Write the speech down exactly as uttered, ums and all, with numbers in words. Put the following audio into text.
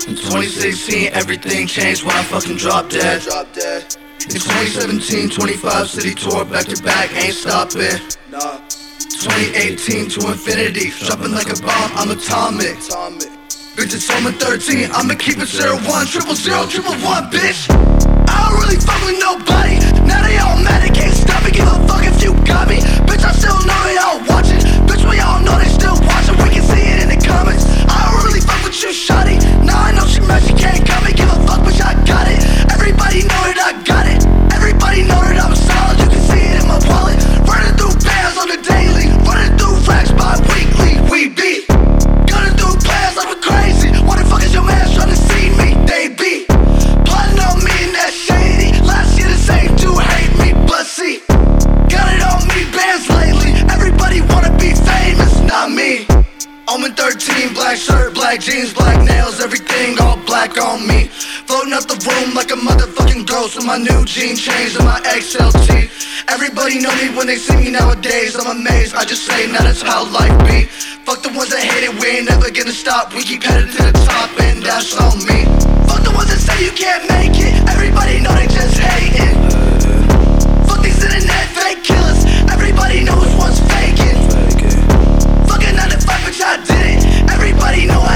In twenty sixteen, everything changed when I fucking dropped dead. In twenty seventeen, twenty-five city tour, back to back, ain't stopping. twenty eighteen to infinity, dropping like a bomb, I'm atomic. Bitch, it's home in thirteen, I'ma keep it zero one, triple zero, triple one, bitch. I don't really fuck with nobody, now they all mad, they can't stop me, give a fuck if you got me. Bitch, I still know they all watching, bitch, we all know they still watching, we can see it in the comments. I don't really fuck with you, shawty, now I know she mad, she can't cut me, give a fuck, bitch, I got it. Everybody know that I got it, everybody know that I'm solid, you can see it in my wallet. Running through bands on the daily, running through racks bi-weekly, we be gunning through plans like we're crazy. Why the fuck is your man trying to see me? They be plotting on me and that shady. Last year the same dude hate me, but see, got it on me bands lately. Everybody wanna be famous, not me. Omen thirteen, black shirt, black jeans, black nails, everything all black on me. Floating up the room like a motherfucking ghost with my new jean chains and my X L T. Everybody know me when they see me nowadays, I'm amazed, I just say now that's how life be. Fuck the ones that hate it, we ain't never gonna stop, we keep headed to the top and that's on me. Fuck the ones that say you can't make it, everybody know they just hating. Fuck these internet fake killers, everybody knows one's faking. Fucking nine to five, bitch, I did it, everybody know